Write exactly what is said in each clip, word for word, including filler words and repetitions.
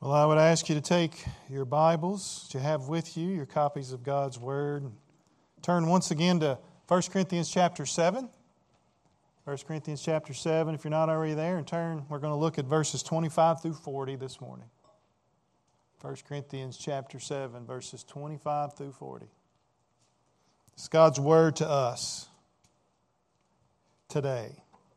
Well, I would ask you to take your Bibles that you have with you, your copies of God's Word, and turn once again to First Corinthians chapter seven. First Corinthians chapter seven, if you're not already there, and turn, we're going to look at verses twenty-five through forty this morning. First Corinthians chapter seven, verses twenty-five through forty. It's God's Word to us today.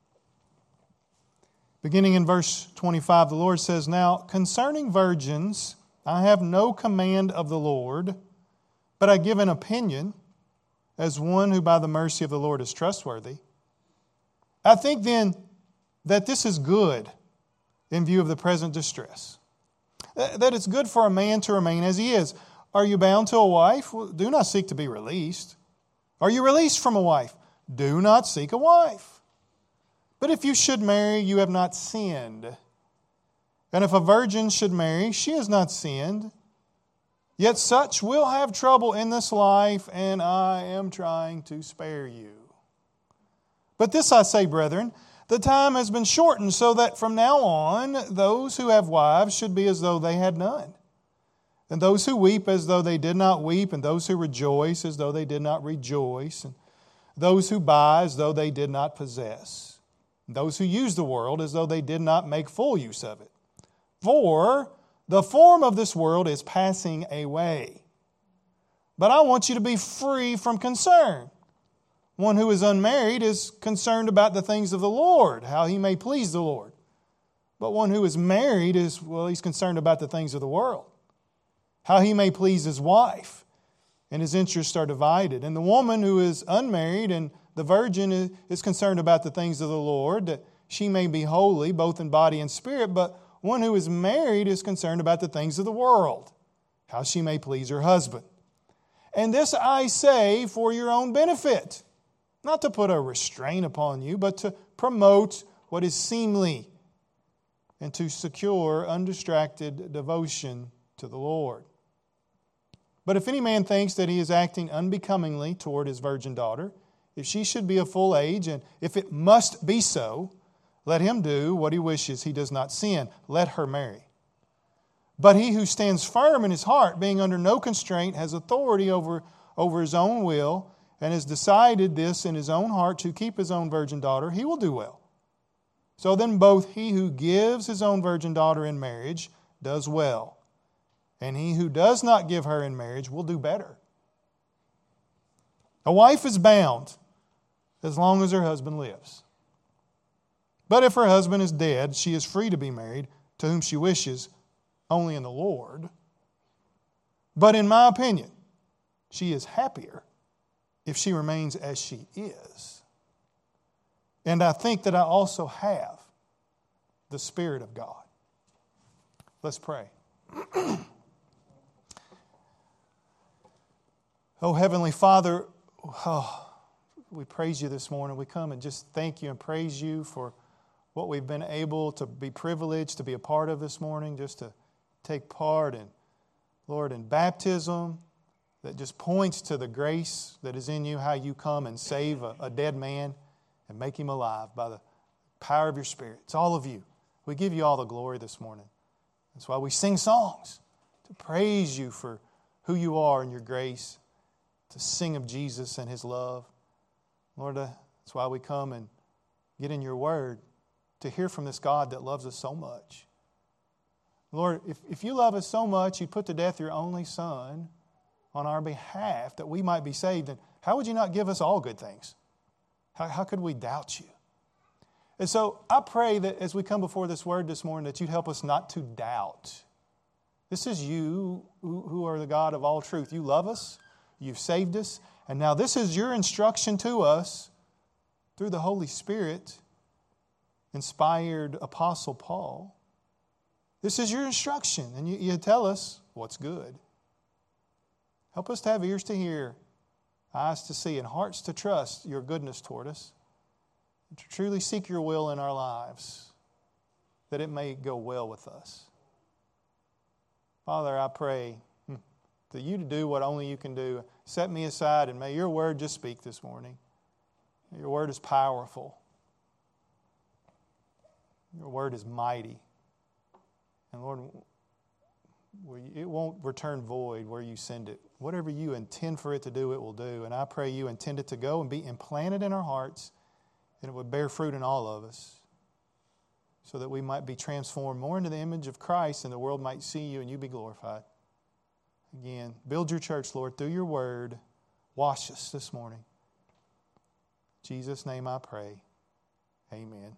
Beginning in verse twenty-five, the Lord says, "Now concerning virgins, I have no command of the Lord, but I give an opinion as one who by the mercy of the Lord is trustworthy. I think then that this is good in view of the present distress, that it's good for a man to remain as he is. Are you bound to a wife? Well, do not seek to be released. Are you released from a wife? Do not seek a wife. But if you should marry, you have not sinned. And if a virgin should marry, she has not sinned. Yet such will have trouble in this life, and I am trying to spare you. But this I say, brethren, the time has been shortened, so that from now on those who have wives should be as though they had none. And those who weep as though they did not weep, and those who rejoice as though they did not rejoice, and those who buy as though they did not possess. Those who use the world as though they did not make full use of it. For the form of this world is passing away. But I want you to be free from concern. One who is unmarried is concerned about the things of the Lord, how he may please the Lord. But one who is married is, well, he's concerned about the things of the world, how he may please his wife, and his interests are divided. And the woman who is unmarried and the virgin is concerned about the things of the Lord, that she may be holy, both in body and spirit. But one who is married is concerned about the things of the world, how she may please her husband. And this I say for your own benefit, not to put a restraint upon you, but to promote what is seemly and to secure undistracted devotion to the Lord. But if any man thinks that he is acting unbecomingly toward his virgin daughter, if she should be of full age, and if it must be so, let him do what he wishes. He does not sin. Let her marry. But he who stands firm in his heart, being under no constraint, has authority over, over his own will, and has decided this in his own heart to keep his own virgin daughter, he will do well. So then both he who gives his own virgin daughter in marriage does well, and he who does not give her in marriage will do better. A wife is bound as long as her husband lives. But if her husband is dead, she is free to be married to whom she wishes, only in the Lord. But in my opinion, she is happier if she remains as she is. And I think that I also have the Spirit of God. Let's pray. Oh, Heavenly Father, oh, we praise you this morning. We come and just thank you and praise you for what we've been able to be privileged to be a part of this morning, just to take part in, Lord, in baptism that just points to the grace that is in you, how you come and save a, a dead man and make him alive by the power of your Spirit. It's all of you. We give you all the glory this morning. That's why we sing songs, to praise you for who you are and your grace, to sing of Jesus and His love. Lord, uh, that's why we come and get in your word to hear from this God that loves us so much. Lord, if, if you love us so much, you put to death your only Son on our behalf that we might be saved, then how would you not give us all good things? How, how could we doubt you? And so I pray that as we come before this word this morning, that you'd help us not to doubt. This is you who, who are the God of all truth. You love us. You've saved us. And now this is your instruction to us through the Holy Spirit, inspired Apostle Paul. This is your instruction, and you, you tell us what's good. Help us to have ears to hear, eyes to see, and hearts to trust your goodness toward us, and to truly seek your will in our lives, that it may go well with us. Father, I pray for you to do what only you can do. Set me aside, and may your word just speak this morning. Your word is powerful. Your word is mighty. And Lord, it won't return void where you send it. Whatever you intend for it to do, it will do. And I pray you intend it to go and be implanted in our hearts, and it would bear fruit in all of us, so that we might be transformed more into the image of Christ, and the world might see you and you be glorified. Again, build your church, Lord, through your word. Wash us this morning. In Jesus' name I pray. Amen.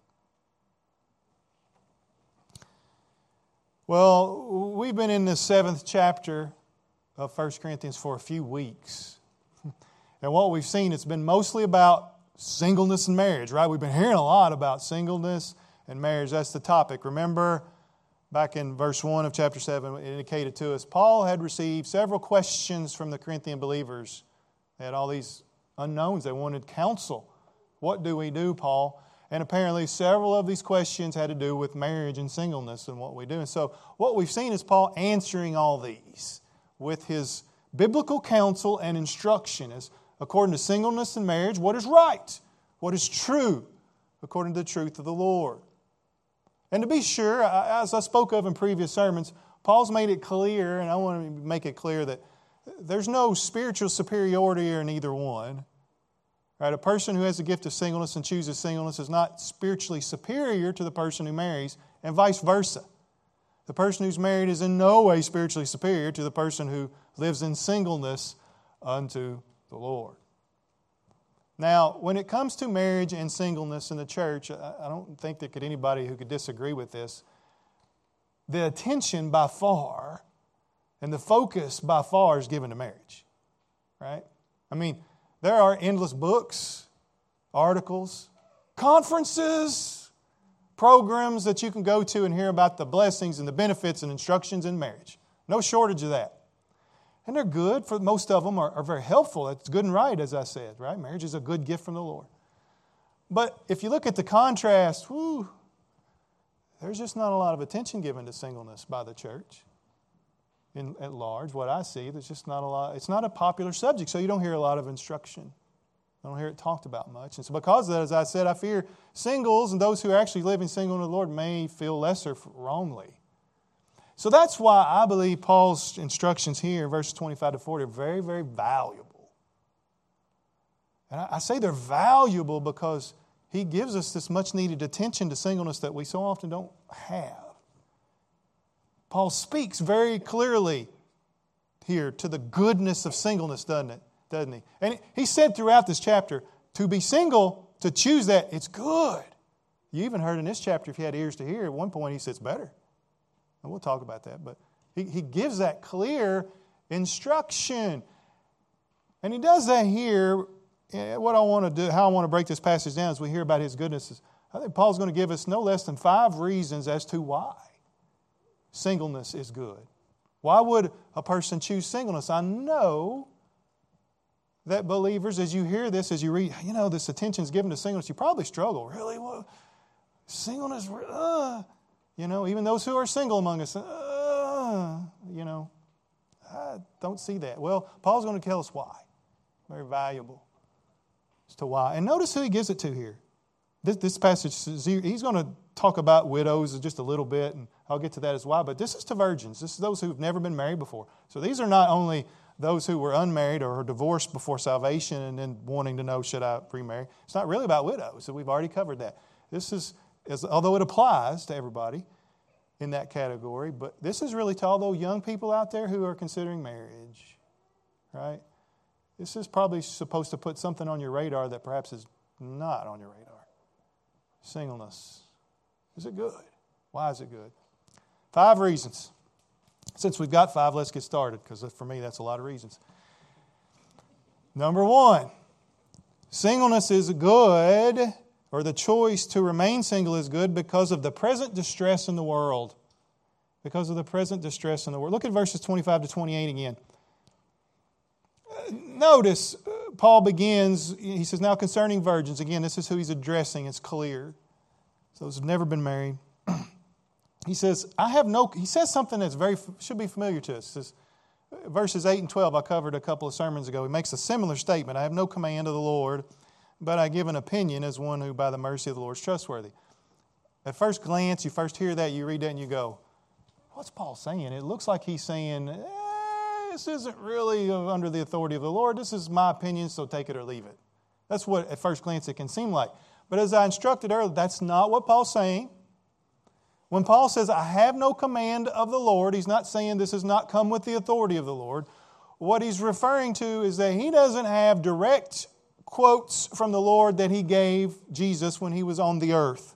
Well, we've been in the seventh chapter of First Corinthians for a few weeks. And what we've seen, it's been mostly about singleness and marriage, right? We've been hearing a lot about singleness and marriage. That's the topic. Remember, back in verse one of chapter seven, it indicated to us, Paul had received several questions from the Corinthian believers. They had all these unknowns. They wanted counsel. What do we do, Paul? And apparently several of these questions had to do with marriage and singleness and what we do. And so what we've seen is Paul answering all these with his biblical counsel and instruction as according to singleness and marriage, what is right, what is true, according to the truth of the Lord. And to be sure, as I spoke of in previous sermons, Paul's made it clear, and I want to make it clear that there's no spiritual superiority in either one. Right? A person who has the gift of singleness and chooses singleness is not spiritually superior to the person who marries, and vice versa. The person who's married is in no way spiritually superior to the person who lives in singleness unto the Lord. Now, when it comes to marriage and singleness in the church, I don't think there could anybody who could disagree with this. The attention by far and the focus by far is given to marriage. Right? I mean, there are endless books, articles, conferences, programs that you can go to and hear about the blessings and the benefits and instructions in marriage. No shortage of that. And they're good. For most of them are, are very helpful. It's good and right, as I said, right? Marriage is a good gift from the Lord. But if you look at the contrast, whew, there's just not a lot of attention given to singleness by the church. In, at large, what I see, there's just not a lot. It's not a popular subject, so you don't hear a lot of instruction. I don't hear it talked about much. And so because of that, as I said, I fear singles and those who are actually living single in the Lord may feel lesser wrongly. So that's why I believe Paul's instructions here in verses twenty-five to forty are very, very valuable. And I, I say they're valuable because he gives us this much needed attention to singleness that we so often don't have. Paul speaks very clearly here to the goodness of singleness, doesn't it? Doesn't he? And he said throughout this chapter, to be single, to choose that, it's good. You even heard in this chapter, if you had ears to hear, at one point he said it's better. And we'll talk about that. But he, he gives that clear instruction. And he does that here. What I want to do, how I want to break this passage down as we hear about his goodness, I think Paul's going to give us no less than five reasons as to why singleness is good. Why would a person choose singleness? I know that believers, as you hear this, as you read, you know, this attention is given to singleness, you probably struggle. Really? Well, singleness, uh, you know, even those who are single among us, uh, you know, I don't see that. Well, Paul's going to tell us why. Very valuable as to why. And notice who he gives it to here. This, this passage, he's going to talk about widows just a little bit, and I'll get to that as well. But this is to virgins. This is those who've never been married before. So these are not only those who were unmarried or divorced before salvation and then wanting to know, should I remarry? It's not really about widows. So we've already covered that. This is, is, although it applies to everybody in that category, but this is really to all those young people out there who are considering marriage, right? This is probably supposed to put something on your radar that perhaps is not on your radar. Singleness. Is it good? Why is it good? Five reasons. Since we've got five, let's get started, because for me, that's a lot of reasons. Number one, singleness is good, or the choice to remain single is good because of the present distress in the world. Because of the present distress in the world. Look at verses twenty-five to twenty-eight again. Notice, Paul begins, he says, now concerning virgins. Again, this is who he's addressing. It's clear. So those who've never been married. He says, I have no, he says something that's very, should be familiar to us. He says, verses eight and twelve, I covered a couple of sermons ago. He makes a similar statement. I have no command of the Lord, but I give an opinion as one who by the mercy of the Lord is trustworthy. At first glance, you first hear that, you read that and you go, what's Paul saying? It looks like he's saying, eh, this isn't really under the authority of the Lord. This is my opinion, so take it or leave it. That's what at first glance it can seem like. But as I instructed earlier, that's not what Paul's saying. When Paul says, I have no command of the Lord, he's not saying this has not come with the authority of the Lord. What he's referring to is that he doesn't have direct quotes from the Lord that he gave Jesus when he was on the earth.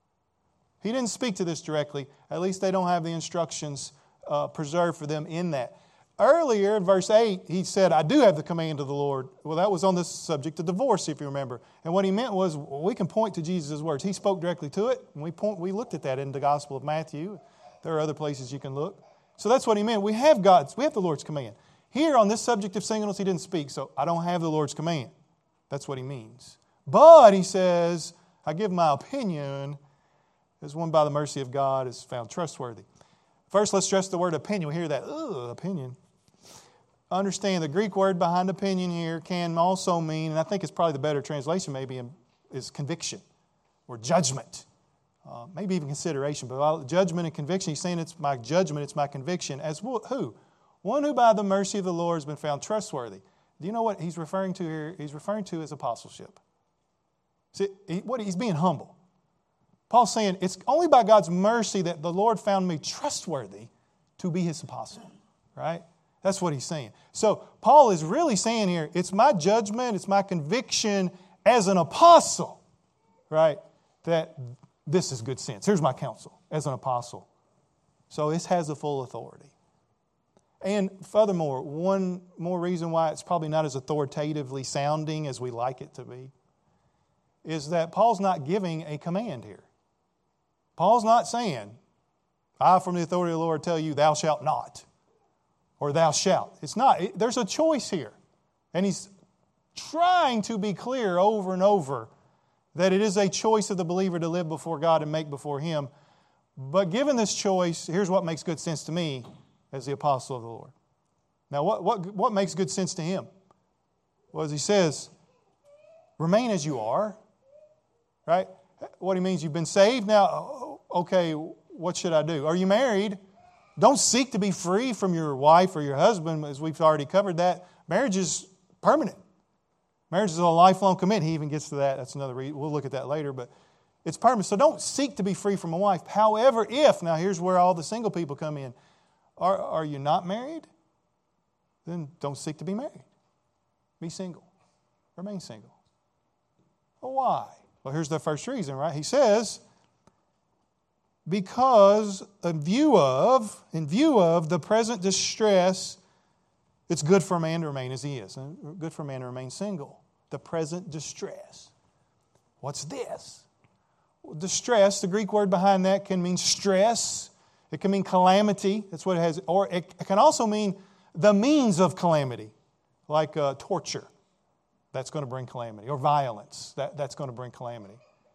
He didn't speak to this directly. At least they don't have the instructions uh, preserved for them in that. Earlier in verse eight, he said, I do have the command of the Lord. Well, that was on the subject of divorce, if you remember. And what he meant was, well, we can point to Jesus' words. He spoke directly to it. And we point, we looked at that in the Gospel of Matthew. There are other places you can look. So that's what he meant. We have God's, we have the Lord's command. Here on this subject of singleness, he didn't speak. So I don't have the Lord's command. That's what he means. But he says, I give my opinion as one by the mercy of God is found trustworthy. First, let's stress the word opinion. We hear that, ugh, opinion. Understand the Greek word behind opinion here can also mean, and I think it's probably the better translation maybe, is conviction or judgment. Uh, maybe even consideration. But judgment and conviction, he's saying it's my judgment, it's my conviction. As who? One who by the mercy of the Lord has been found trustworthy. Do you know what he's referring to here? He's referring to as apostleship. See, he, what, he's being humble. Paul's saying, it's only by God's mercy that the Lord found me trustworthy to be His apostle. Right? That's what he's saying. So Paul is really saying here, it's my judgment, it's my conviction as an apostle, right, that this is good sense. Here's my counsel as an apostle. So this has the full authority. And furthermore, one more reason why it's probably not as authoritatively sounding as we like it to be is that Paul's not giving a command here. Paul's not saying, I from the authority of the Lord tell you, thou shalt not. Or thou shalt. It's not. It, there's a choice here. And he's trying to be clear over and over that it is a choice of the believer to live before God and make before Him. But given this choice, here's what makes good sense to me as the apostle of the Lord. Now, what, what, what makes good sense to him? Well, as he says, remain as you are. Right? What he means, you've been saved. Now, okay, what should I do? Are you married? Don't seek to be free from your wife or your husband, as we've already covered that. Marriage is permanent. Marriage is a lifelong commitment. He even gets to that. That's another reason. We'll look at that later, but it's permanent. So don't seek to be free from a wife. However, if, now here's where all the single people come in. Are, are you not married? Then don't seek to be married. Be single. Remain single. Well, why? Well, here's the first reason, right? He says, because in view of, in view of the present distress, it's good for a man to remain as he is. And good for a man to remain single. The present distress. What's this? Well, distress, the Greek word behind that can mean stress. It can mean calamity. That's what it has. Or it, it can also mean the means of calamity, like uh, torture. That's going to bring calamity. Or violence. That, that's going to bring calamity.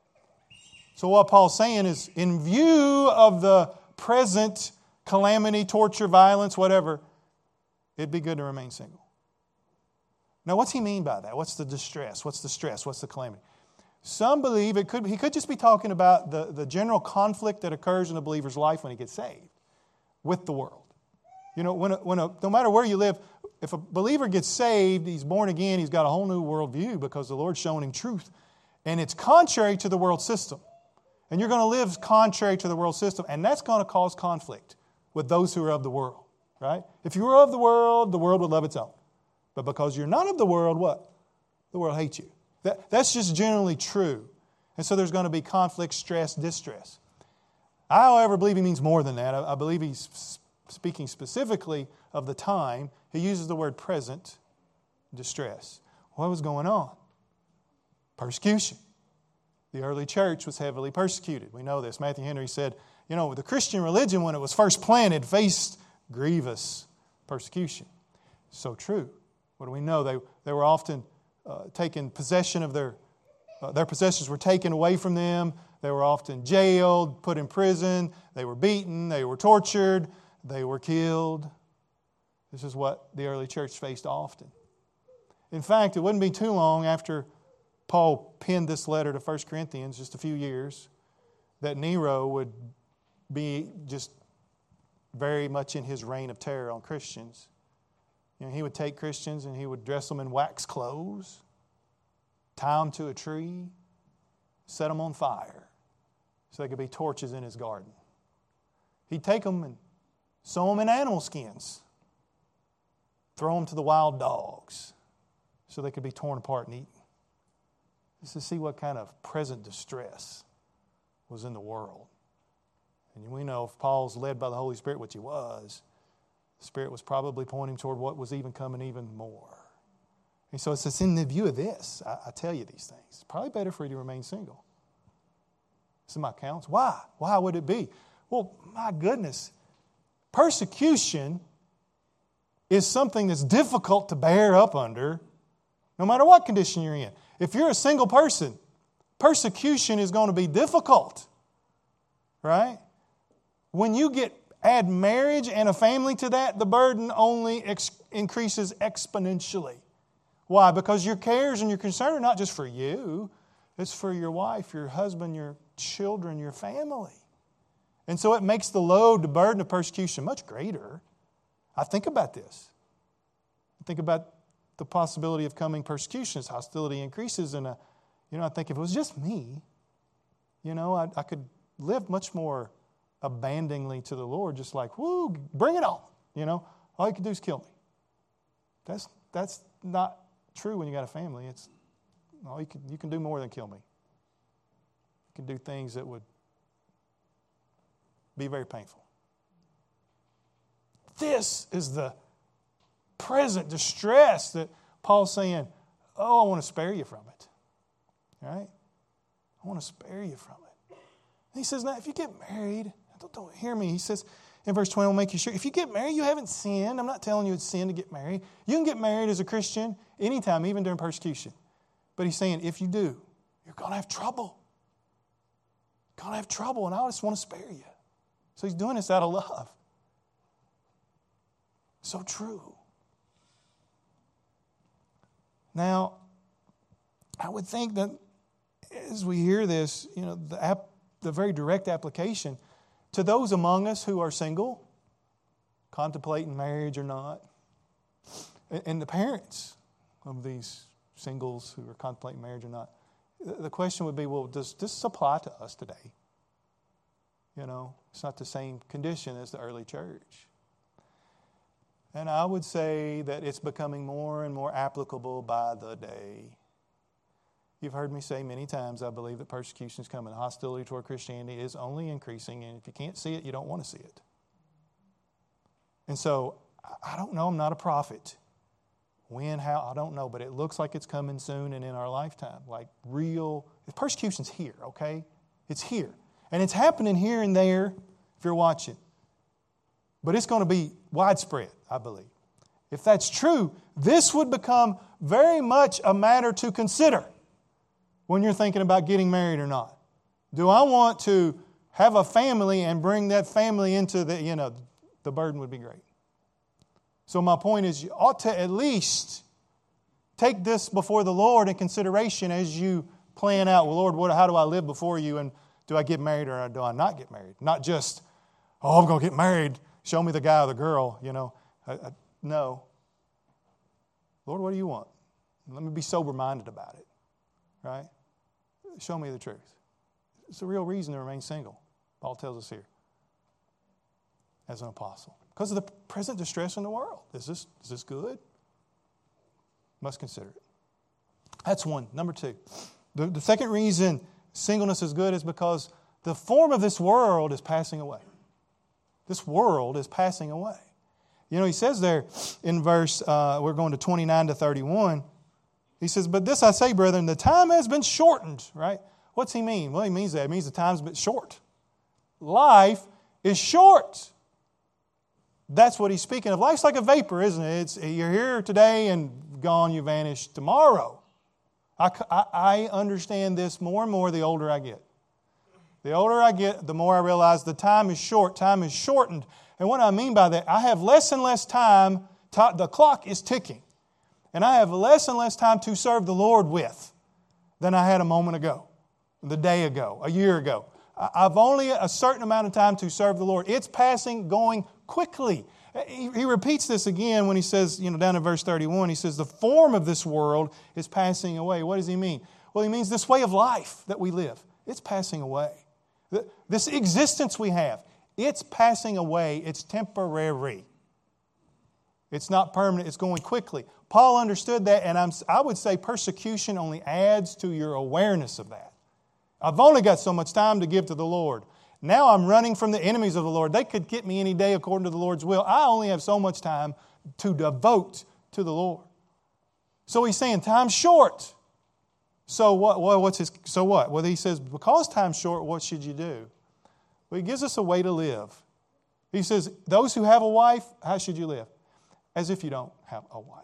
So what Paul's saying is, in view of the present calamity, torture, violence, whatever, it'd be good to remain single. Now, what's he mean by that? What's the distress? What's the stress? What's the calamity? Some believe it could he could just be talking about the, the general conflict that occurs in a believer's life when he gets saved with the world. You know, when a, when a, no matter where you live, if a believer gets saved, he's born again, he's got a whole new worldview because the Lord's showing him truth. And it's contrary to the world system. And you're going to live contrary to the world system. And that's going to cause conflict with those who are of the world. Right? If you were of the world, the world would love its own. But because you're not of the world, what? The world hates you. That, that's just generally true. And so there's going to be conflict, stress, distress. I, however, believe he means more than that. I, I believe he's speaking specifically of the time. He uses the word present distress. What was going on? Persecution. The early church was heavily persecuted. We know this. Matthew Henry said, you know, the Christian religion, when it was first planted, faced grievous persecution. So true. What do we know? They, they were often uh, taken possession of their, uh, their possessions were taken away from them. They were often jailed, put in prison. They were beaten. They were tortured. They were killed. This is what the early church faced often. In fact, it wouldn't be too long after Paul penned this letter to First Corinthians, just a few years, that Nero would be just very much in his reign of terror on Christians. You know, he would take Christians and he would dress them in wax clothes, tie them to a tree, set them on fire so they could be torches in his garden. He'd take them and sew them in animal skins, throw them to the wild dogs so they could be torn apart and eaten. Just to see what kind of present distress was in the world. And we know if Paul's led by the Holy Spirit, which he was, the Spirit was probably pointing toward what was even coming even more. And so it's just in the view of this, I, I tell you these things. It's probably better for you to remain single. This is my counsel. Why? Why would it be? Well, my goodness. Persecution is something that's difficult to bear up under, no matter what condition you're in. If you're a single person, persecution is going to be difficult. Right? When you get add marriage and a family to that, the burden only ex- increases exponentially. Why? Because your cares and your concern are not just for you. It's for your wife, your husband, your children, your family. And so it makes the load, the burden of persecution much greater. I think about this. I think about the possibility of coming persecution as hostility increases. And, uh, you know, I think if it was just me, you know, I, I could live much more abandoningly to the Lord, just like, whoo, bring it on. You know, all you can do is kill me. That's that's not true when you got a family. It's all you can you can do more than kill me. You can do things that would be very painful. This is the present distress that Paul's saying, oh, I want to spare you from it. All right? I want to spare you from it. And he says, now, if you get married, don't, don't hear me. He says in verse twenty, I'll make you sure. If you get married, you haven't sinned. I'm not telling you it's sin to get married. You can get married as a Christian anytime, even during persecution. But he's saying, if you do, you're going to have trouble. You're going to have trouble, and I just want to spare you. So he's doing this out of love. So true. Now, I would think that as we hear this, you know, the, ap- the very direct application to those among us who are single, contemplating marriage or not, and, and the parents of these singles who are contemplating marriage or not, the question would be, well, does this apply to us today? You know, it's not the same condition as the early church. And I would say that it's becoming more and more applicable by the day. You've heard me say many times, I believe that persecution is coming. Hostility toward Christianity is only increasing, and if you can't see it, you don't want to see it. And so, I don't know, I'm not a prophet. When, how, I don't know, but it looks like it's coming soon and in our lifetime. Like real, persecution's here, okay? It's here. And it's happening here and there if you're watching. But it's going to be widespread, I believe. If that's true, this would become very much a matter to consider when you're thinking about getting married or not. Do I want to have a family and bring that family into the, you know, the burden would be great. So my point is, you ought to at least take this before the Lord in consideration as you plan out, well, Lord, what, how do I live before you, and do I get married or do I not get married? Not just, oh, I'm going to get married. Show me the guy or the girl, you know. I, I, no. Lord, what do you want? Let me be sober-minded about it, right? Show me the truth. It's a real reason to remain single, Paul tells us here, as an apostle. Because of the present distress in the world. Is this, is this good? Must consider it. That's one. Number two. The, the second reason singleness is good is because the form of this world is passing away. This world is passing away. You know, he says there in verse, uh, we're going to twenty-nine to thirty-one. He says, but this I say, brethren, the time has been shortened, right? What's he mean? Well, he means that. It means the time's been short. Life is short. That's what he's speaking of. Life's like a vapor, isn't it? It's, you're here today and gone, you vanish tomorrow. I, I, I understand this more and more the older I get. The older I get, the more I realize the time is short. Time is shortened. And what I mean by that, I have less and less time. To, the clock is ticking. And I have less and less time to serve the Lord with than I had a moment ago, the day ago, a year ago. I've only a certain amount of time to serve the Lord. It's passing, going quickly. He, he repeats this again when he says, you know, down in verse thirty-one, he says, the form of this world is passing away. What does he mean? Well, he means this way of life that we live. It's passing away. This existence we have, it's passing away. It's temporary. It's not permanent. It's going quickly. Paul understood that, and I'm, I would say persecution only adds to your awareness of that. I've only got so much time to give to the Lord. Now I'm running from the enemies of the Lord. They could get me any day according to the Lord's will. I only have so much time to devote to the Lord. So he's saying time's short. So what? Well, what's his? So what? Well, he says, because time's short, what should you do? Well, he gives us a way to live. He says, those who have a wife, how should you live? As if you don't have a wife.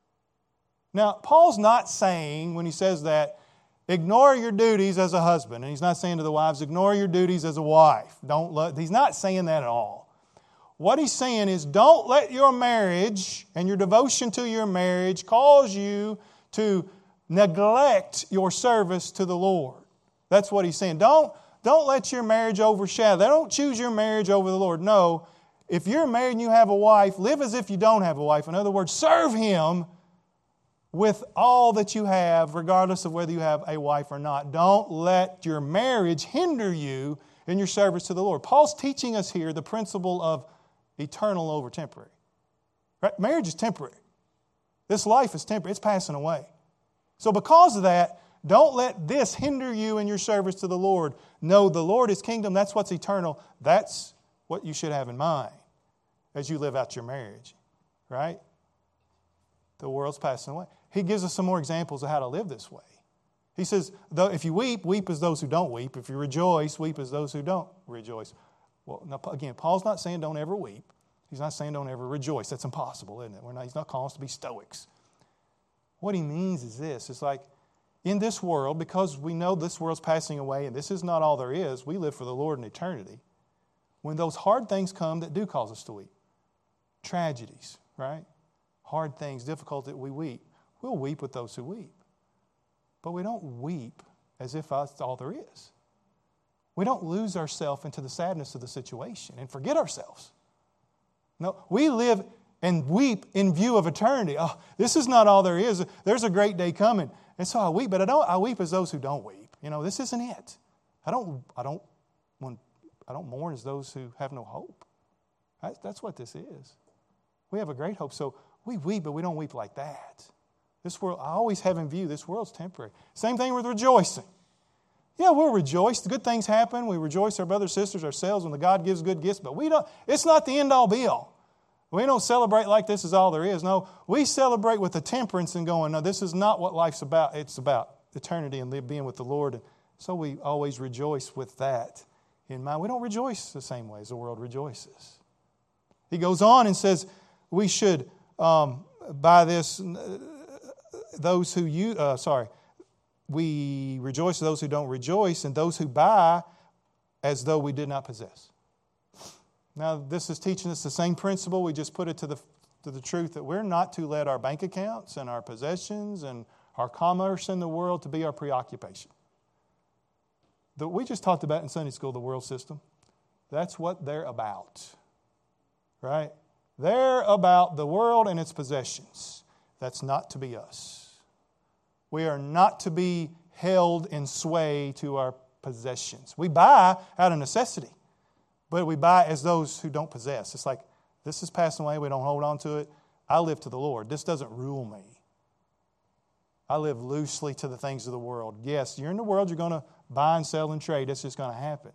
Now, Paul's not saying, when he says that, ignore your duties as a husband. And he's not saying to the wives, ignore your duties as a wife. Don't let, he's not saying that at all. What he's saying is, don't let your marriage and your devotion to your marriage cause you to neglect your service to the Lord. That's what he's saying. Don't, don't let your marriage overshadow. Don't choose your marriage over the Lord. No, if you're married and you have a wife, live as if you don't have a wife. In other words, serve Him with all that you have, regardless of whether you have a wife or not. Don't let your marriage hinder you in your service to the Lord. Paul's teaching us here the principle of eternal over temporary. Right? Marriage is temporary. This life is temporary. It's passing away. So because of that, don't let this hinder you in your service to the Lord. No, the Lord is kingdom. That's what's eternal. That's what you should have in mind as you live out your marriage. Right? The world's passing away. He gives us some more examples of how to live this way. He says, though, if you weep, weep as those who don't weep. If you rejoice, weep as those who don't rejoice. Well, now, again, Paul's not saying don't ever weep. He's not saying don't ever rejoice. That's impossible, isn't it? We're not, he's not calling us to be stoics. What he means is this. It's like, in this world, because we know this world's passing away and this is not all there is, we live for the Lord in eternity. When those hard things come that do cause us to weep, tragedies, right? Hard things, difficult that we weep, we'll weep with those who weep. But we don't weep as if that's all there is. We don't lose ourselves into the sadness of the situation and forget ourselves. No, we live and weep in view of eternity. Oh, this is not all there is. There's a great day coming. And so I weep, but I don't I weep as those who don't weep. You know, this isn't it. I don't I don't when I don't mourn as those who have no hope. That's, that's what this is. We have a great hope. So we weep, but we don't weep like that. This world, I always have in view, this world's temporary. Same thing with rejoicing. Yeah, we'll rejoice. The good things happen. We rejoice our brothers, sisters, ourselves when the God gives good gifts. But we don't. It's not the end all be all. We don't celebrate like this is all there is. No, we celebrate with a temperance and going, no, this is not what life's about. It's about eternity and being with the Lord. And so we always rejoice with that in mind. We don't rejoice the same way as the world rejoices. He goes on and says we should, um, by this, those who you, uh, sorry, we rejoice those who don't rejoice, and those who buy as though we did not possess. Now, this is teaching us the same principle. We just put it to the to the truth that we're not to let our bank accounts and our possessions and our commerce in the world to be our preoccupation. That we just talked about in Sunday school, the world system. That's what they're about. Right? They're about the world and its possessions. That's not to be us. We are not to be held in sway to our possessions. We buy out of necessity, but we buy as those who don't possess. It's like, this is passing away, we don't hold on to it. I live to the Lord. This doesn't rule me. I live loosely to the things of the world. Yes, you're in the world, you're going to buy and sell and trade. That's just going to happen.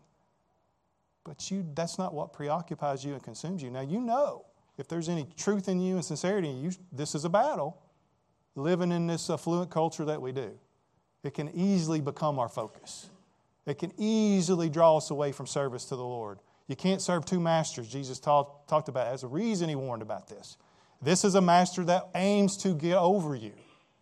But you that's not what preoccupies you and consumes you. Now, you know, if there's any truth in you and sincerity in you, this is a battle. Living in this affluent culture that we do, it can easily become our focus. It can easily draw us away from service to the Lord. You can't serve two masters. Jesus talk, talked about it. As a reason he warned about this. This is a master that aims to get over you.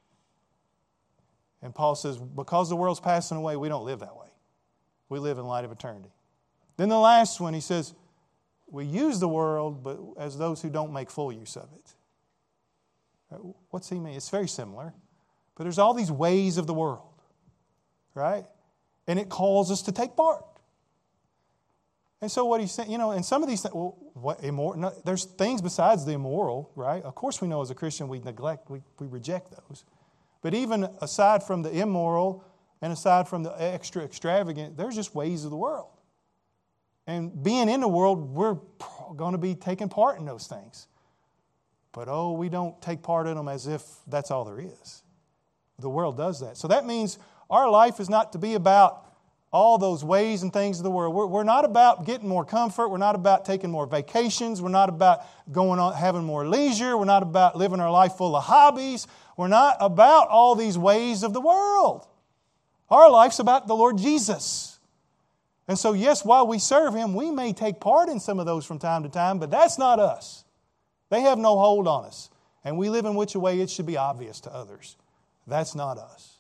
And Paul says, because the world's passing away, we don't live that way. We live in light of eternity. Then the last one, he says, we use the world, but as those who don't make full use of it. What's he mean? It's very similar. But there's all these ways of the world. Right? And it calls us to take part. And so what he's saying, you know, and some of these things, well, what, immoral, no, there's things besides the immoral, right? Of course we know as a Christian we neglect, we, we reject those. But even aside from the immoral and aside from the extra extravagant, there's just ways of the world. And being in the world, we're going to be taking part in those things. But oh, we don't take part in them as if that's all there is. The world does that. So that means our life is not to be about all those ways and things of the world. We're, we're not about getting more comfort. We're not about taking more vacations. We're not about going on having more leisure. We're not about living our life full of hobbies. We're not about all these ways of the world. Our life's about the Lord Jesus. And so, yes, while we serve Him, we may take part in some of those from time to time, but that's not us. They have no hold on us. And we live in which a way it should be obvious to others. That's not us.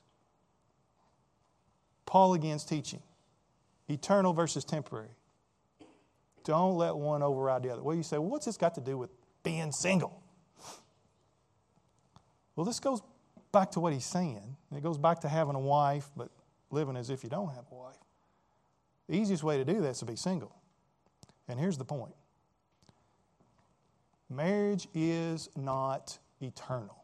Paul again's teaching. Eternal versus temporary. Don't let one override the other. Well, you say, well, what's this got to do with being single? Well, this goes back to what he's saying. It goes back to having a wife, but living as if you don't have a wife. The easiest way to do that is to be single. And here's the point. Marriage is not eternal.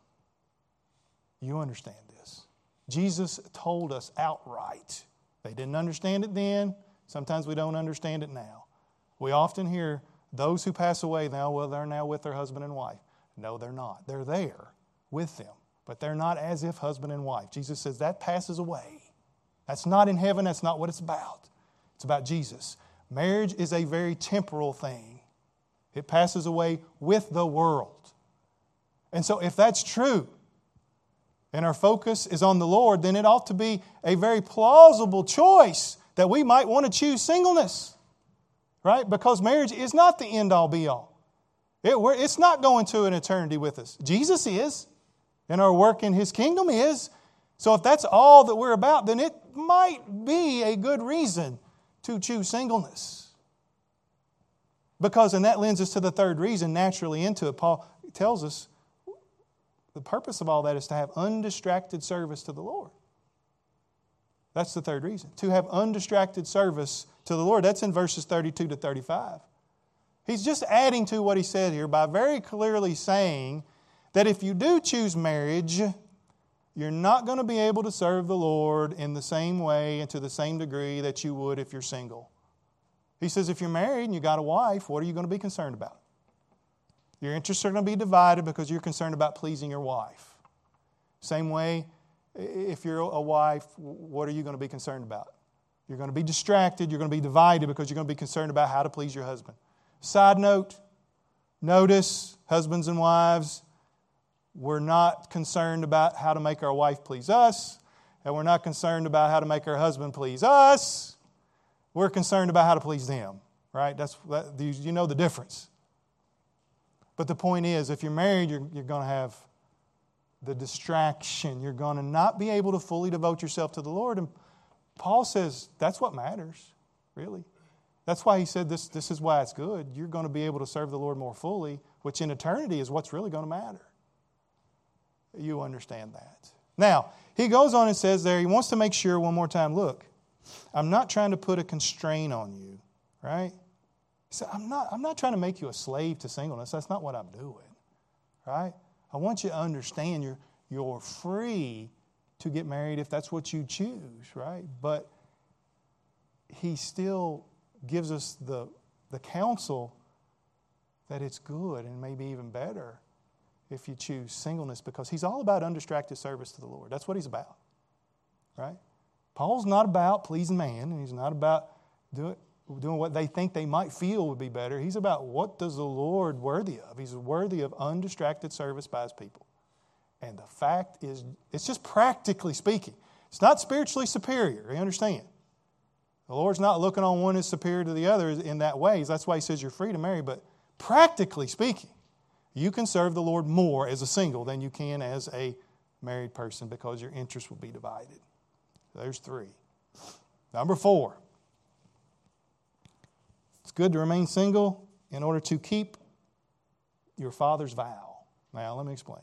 You understand this. Jesus told us outright. They didn't understand it then. Sometimes we don't understand it now. We often hear those who pass away now, well, they're now with their husband and wife. No, they're not. They're there with them, but they're not as if husband and wife. Jesus says that passes away. That's not in heaven. That's not what it's about. It's about Jesus. Marriage is a very temporal thing. It passes away with the world. And so if that's true, and our focus is on the Lord, then it ought to be a very plausible choice that we might want to choose singleness. Right? Because marriage is not the end-all, be-all. It, it's not going to an eternity with us. Jesus is, and our work in His kingdom is. So if that's all that we're about, then it might be a good reason to choose singleness. Because, and that lends us to the third reason naturally into it. Paul tells us the purpose of all that is to have undistracted service to the Lord. That's the third reason. To have undistracted service to the Lord. That's in verses thirty-two to thirty-five. He's just adding to what he said here by very clearly saying that if you do choose marriage, you're not going to be able to serve the Lord in the same way and to the same degree that you would if you're single. He says if you're married and you got a wife, what are you going to be concerned about? Your interests are going to be divided because you're concerned about pleasing your wife. Same way, if you're a wife, what are you going to be concerned about? You're going to be distracted. You're going to be divided because you're going to be concerned about how to please your husband. Side note, notice, husbands and wives, we're not concerned about how to make our wife please us, and we're not concerned about how to make our husband please us. We're concerned about how to please them, right? That's that, you know the difference. But the point is, if you're married, you're, you're going to have the distraction. You're going to not be able to fully devote yourself to the Lord. And Paul says that's what matters, really. That's why he said this, this is why it's good. You're going to be able to serve the Lord more fully, which in eternity is what's really going to matter. You understand that. Now, he goes on and says there, he wants to make sure one more time, look, I'm not trying to put a constraint on you, right? He said, I'm not, I'm not trying to make you a slave to singleness. That's not what I'm doing, right? I want you to understand you're, you're free to get married if that's what you choose, right? But he still gives us the, the counsel that it's good and maybe even better if you choose singleness, because he's all about undistracted service to the Lord. That's what he's about, right? Paul's not about pleasing man, and he's not about doing, doing what they think they might feel would be better. He's about what does the Lord worthy of. He's worthy of undistracted service by his people. And the fact is, it's just practically speaking. It's not spiritually superior, you understand? The Lord's not looking on one as superior to the other in that way. That's why he says you're free to marry. But practically speaking, you can serve the Lord more as a single than you can as a married person because your interests will be divided. There's three. Number four. It's good to remain single in order to keep your father's vow. Now, let me explain.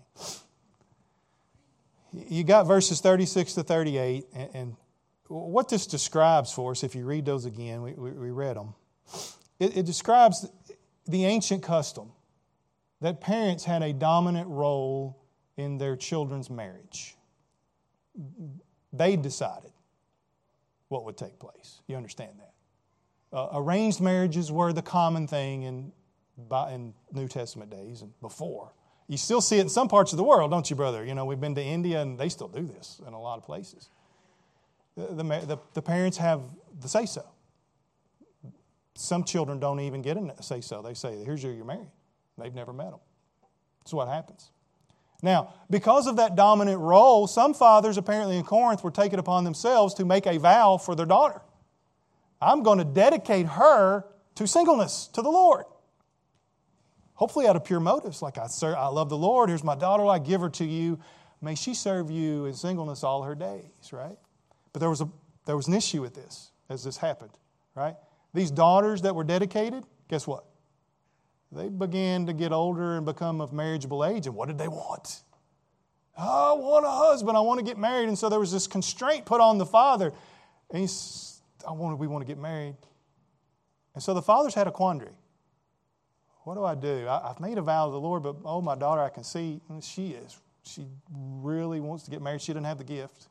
You got verses thirty-six to thirty-eight, and, and what this describes for us, if you read those again, we, we, we read them. it, it describes the ancient custom that parents had a dominant role in their children's marriage. They decided what would take place. You understand that? Uh, arranged marriages were the common thing in, by, in New Testament days and before. You still see it in some parts of the world, don't you, brother? You know, we've been to India and they still do this in a lot of places. The, the, the, the parents have the say-so. Some children don't even get a say-so. They say, here's who you're married. They've never met them. That's what happens. Now, because of that dominant role, some fathers apparently in Corinth were taking upon themselves to make a vow for their daughter. I'm going to dedicate her to singleness, to the Lord. Hopefully out of pure motives, like I, sir, I love the Lord, here's my daughter, I give her to you. May she serve you in singleness all her days, right? But there was a there was an issue with this as this happened, right? These daughters that were dedicated, guess what? They began to get older and become of marriageable age. And what did they want? Oh, I want a husband. I want to get married. And so there was this constraint put on the father. And he's, I want, we want to get married. And so the fathers had a quandary. What do I do? I, I've made a vow to the Lord, but oh, my daughter, I can see she is. She really wants to get married. She doesn't have the gift.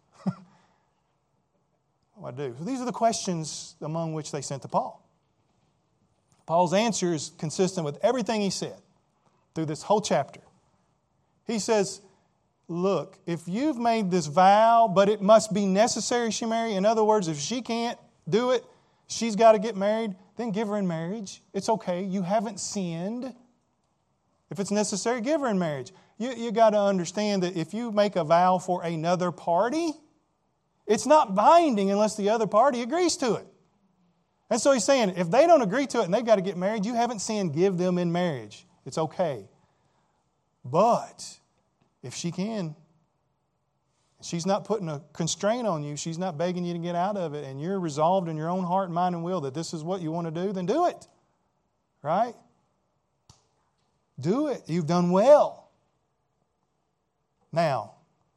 What do I do? So these are the questions among which they sent to Paul. Paul's answer is consistent with everything he said through this whole chapter. He says, look, if you've made this vow, but it must be necessary she marry, in other words, if she can't do it, she's got to get married, then give her in marriage. It's okay. You haven't sinned. If it's necessary, give her in marriage. You, you got to understand that if you make a vow for another party, it's not binding unless the other party agrees to it. And so he's saying, if they don't agree to it and they've got to get married, you haven't sinned, give them in marriage. It's okay. But if she can, she's not putting a constraint on you, she's not begging you to get out of it, and you're resolved in your own heart, mind, and will that this is what you want to do, then do it. Right? Do it. You've done well. Now,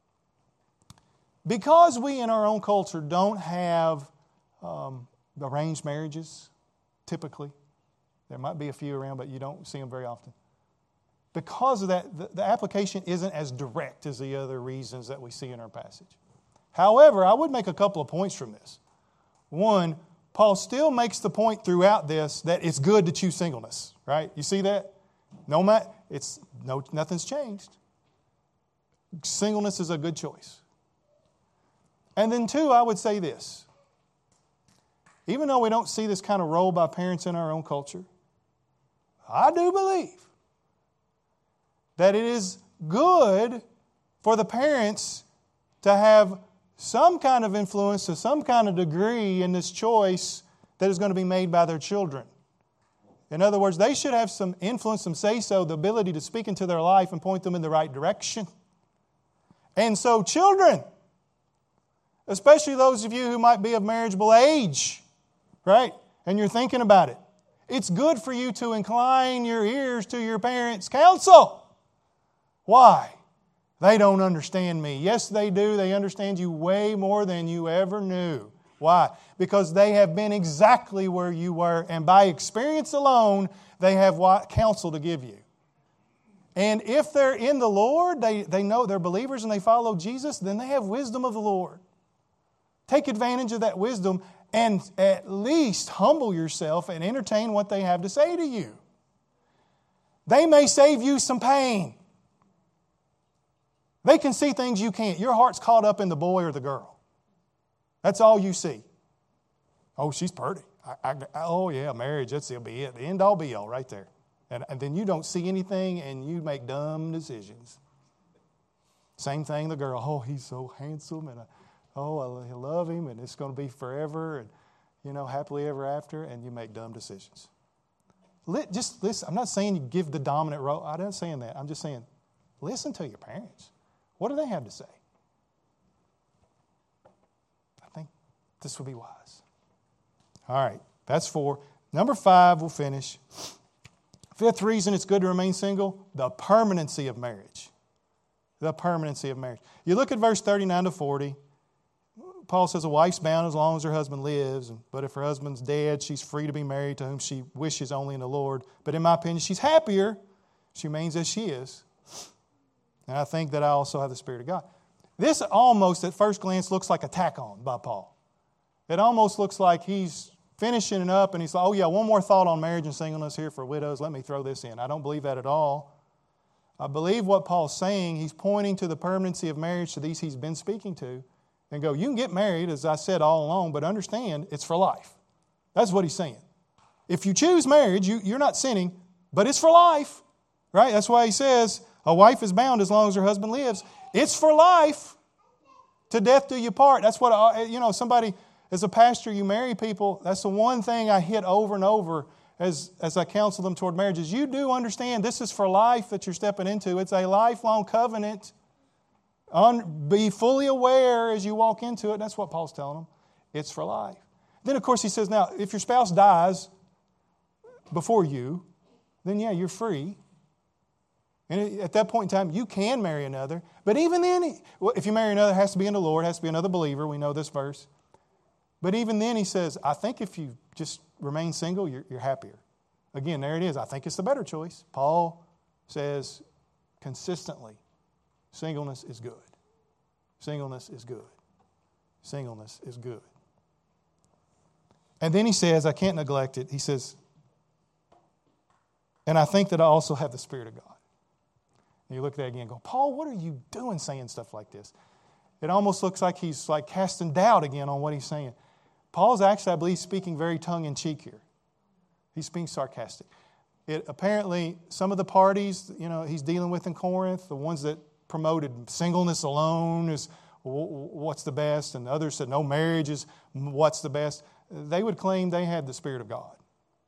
because we in our own culture don't have um, arranged marriages, typically. There might be a few around, but you don't see them very often. Because of that, the, the application isn't as direct as the other reasons that we see in our passage. However, I would make a couple of points from this. One, Paul still makes the point throughout this that it's good to choose singleness, right? You see that? No matter, it's no nothing's changed. Singleness is a good choice. And then two, I would say this. Even though we don't see this kind of role by parents in our own culture, I do believe that it is good for the parents to have some kind of influence to some kind of degree in this choice that is going to be made by their children. In other words, they should have some influence, some say-so, the ability to speak into their life and point them in the right direction. And so children, especially those of you who might be of marriageable age, right? And you're thinking about it. It's good for you to incline your ears to your parents' counsel. Why? They don't understand me. Yes, they do. They understand you way more than you ever knew. Why? Because they have been exactly where you were, and by experience alone, they have what counsel to give you. And if they're in the Lord, they, they know they're believers and they follow Jesus, then they have wisdom of the Lord. Take advantage of that wisdom and at least humble yourself and entertain what they have to say to you. They may save you some pain. They can see things you can't. Your heart's caught up in the boy or the girl. That's all you see. Oh, she's pretty. I, I, oh, yeah, marriage, that's it'll be it. The end all be all right there. And, and then you don't see anything and you make dumb decisions. Same thing, the girl. Oh, he's so handsome and I, oh, I love him and it's going to be forever and, you know, happily ever after, and you make dumb decisions. Just listen. I'm not saying you give the dominant role. I'm not saying that. I'm just saying listen to your parents. What do they have to say? I think this would be wise. All right, that's four. Number five, we'll finish. Fifth reason it's good to remain single, the permanency of marriage. The permanency of marriage. You look at verse thirty-nine to forty. Paul says a wife's bound as long as her husband lives, but if her husband's dead, she's free to be married to whom she wishes only in the Lord. But in my opinion, she's happier. She remains as she is. And I think that I also have the Spirit of God. This almost, at first glance, looks like a tack on by Paul. It almost looks like he's finishing it up and he's like, oh yeah, one more thought on marriage and singleness here for widows. Let me throw this in. I don't believe that at all. I believe what Paul's saying, he's pointing to the permanency of marriage to these he's been speaking to and go, you can get married, as I said all along, but understand it's for life. That's what he's saying. If you choose marriage, you, you're not sinning, but it's for life, right? That's why he says a wife is bound as long as her husband lives. It's for life. To death do you part. That's what, you know, somebody, as a pastor, you marry people. That's the one thing I hit over and over as, as I counsel them toward marriage is you do understand this is for life that you're stepping into. It's a lifelong covenant. Un, be fully aware as you walk into it. That's what Paul's telling them. It's for life. Then, of course, he says, now, if your spouse dies before you, then, yeah, you're free. And at that point in time, you can marry another. But even then, if you marry another, it has to be in the Lord, it has to be another believer. We know this verse. But even then, he says, I think if you just remain single, you're, you're happier. Again, there it is. I think it's the better choice. Paul says consistently, singleness is good. Singleness is good. Singleness is good. And then he says, I can't neglect it. He says, and I think that I also have the Spirit of God. And you look at that again and go, Paul, what are you doing saying stuff like this? It almost looks like he's like casting doubt again on what he's saying. Paul's actually, I believe, speaking very tongue-in-cheek here. He's being sarcastic. It apparently, some of the parties, you know, he's dealing with in Corinth, the ones that promoted singleness alone is what's the best, and others said no, marriage is what's the best. They would claim they had the Spirit of God.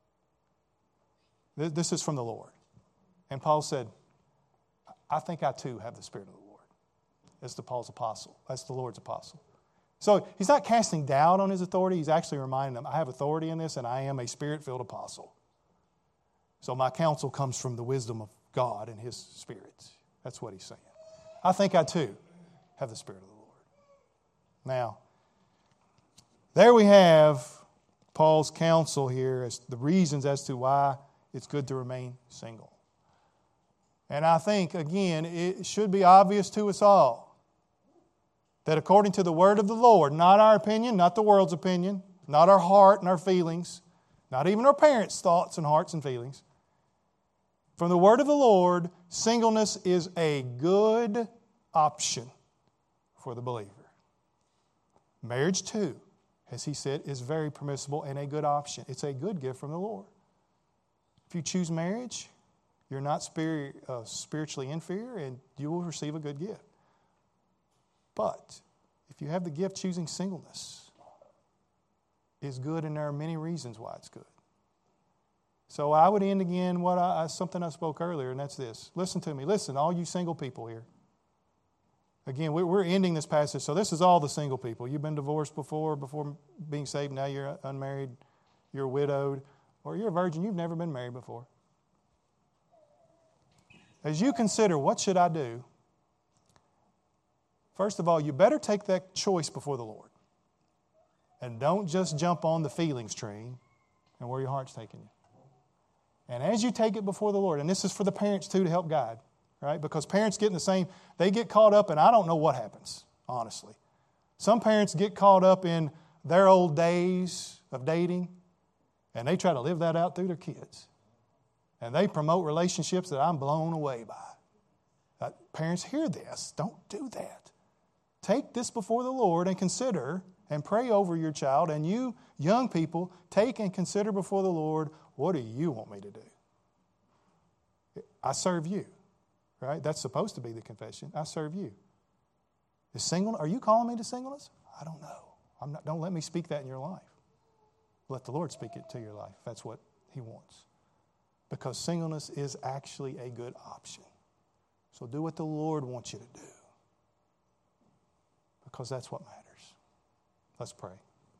This is from the Lord. And Paul said, I think I too have the Spirit of the Lord. That's the Paul's apostle. That's the Lord's apostle. So he's not casting doubt on his authority. He's actually reminding them, I have authority in this and I am a Spirit-filled apostle. So my counsel comes from the wisdom of God and His Spirit. That's what he's saying. I think I too have the Spirit of the Lord. Now, there we have Paul's counsel here as the reasons as to why it's good to remain single. And I think, again, it should be obvious to us all that according to the word of the Lord, not our opinion, not the world's opinion, not our heart and our feelings, not even our parents' thoughts and hearts and feelings, from the word of the Lord, singleness is a good option for the believer. Marriage, too, as he said, is very permissible and a good option. It's a good gift from the Lord. If you choose marriage, you're not spirit, uh, spiritually inferior, and you will receive a good gift. But if you have the gift, choosing singleness is good, and there are many reasons why it's good. So I would end again what I, something I spoke earlier, and that's this. Listen to me. Listen, all you single people here. Again, we're ending this passage, so this is all the single people. You've been divorced before, before being saved. Now you're unmarried, you're widowed, or you're a virgin. You've never been married before. As you consider, what should I do? First of all, you better take that choice before the Lord. And don't just jump on the feelings train and where your heart's taking you. And as you take it before the Lord, and this is for the parents too to help guide, right? Because parents get in the same, they get caught up, and I don't know what happens, honestly. Some parents get caught up in their old days of dating, and they try to live that out through their kids. And they promote relationships that I'm blown away by. Uh, parents, hear this. Don't do that. Take this before the Lord and consider and pray over your child. And you young people, take and consider before the Lord, what do you want me to do? I serve you, right? That's supposed to be the confession. I serve you. Is single? Are you calling me to singleness? I don't know. I'm not, don't let me speak that in your life. Let the Lord speak it to your life. That's what He wants. Because singleness is actually a good option. So do what the Lord wants you to do. Because that's what matters. Let's pray.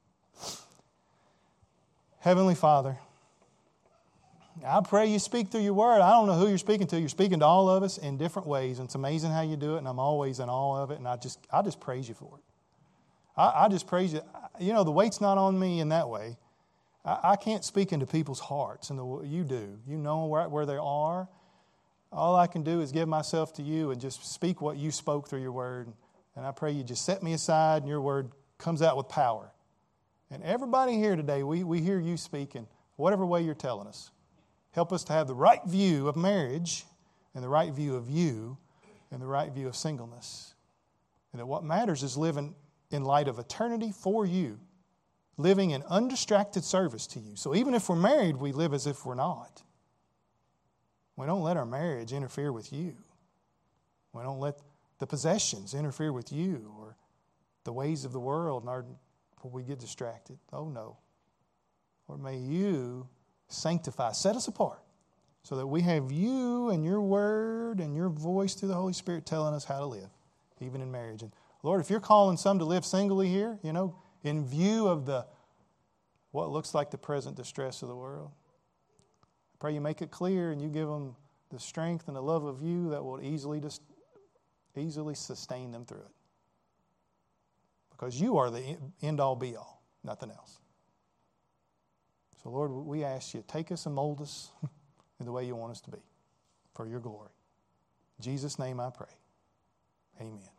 Heavenly Father, I pray you speak through your word. I don't know who you're speaking to. You're speaking to all of us in different ways. And it's amazing how you do it. And I'm always in awe of it. And I just, I just praise you for it. I, I just praise you. You know, the weight's not on me in that way. I, I can't speak into people's hearts, and the, you do. You know where, where they are. All I can do is give myself to you and just speak what you spoke through your word. And I pray you just set me aside and your word comes out with power. And everybody here today, we, we hear you speaking, whatever way you're telling us. Help us to have the right view of marriage and the right view of you and the right view of singleness. And that what matters is living in light of eternity for you, living in undistracted service to you. So even if we're married, we live as if we're not. We don't let our marriage interfere with you. We don't let the possessions interfere with you or the ways of the world and our, we get distracted. Oh no. Lord, may you sanctify, set us apart so that we have you and your word and your voice through the Holy Spirit telling us how to live, even in marriage. And Lord, if you're calling some to live singly here, you know, in view of the what looks like the present distress of the world, I pray you make it clear and you give them the strength and the love of you that will easily just easily sustain them through it. Because you are the end-all, be-all, nothing else. So, Lord, we ask you, take us and mold us in the way you want us to be for your glory. In Jesus' name I pray. Amen.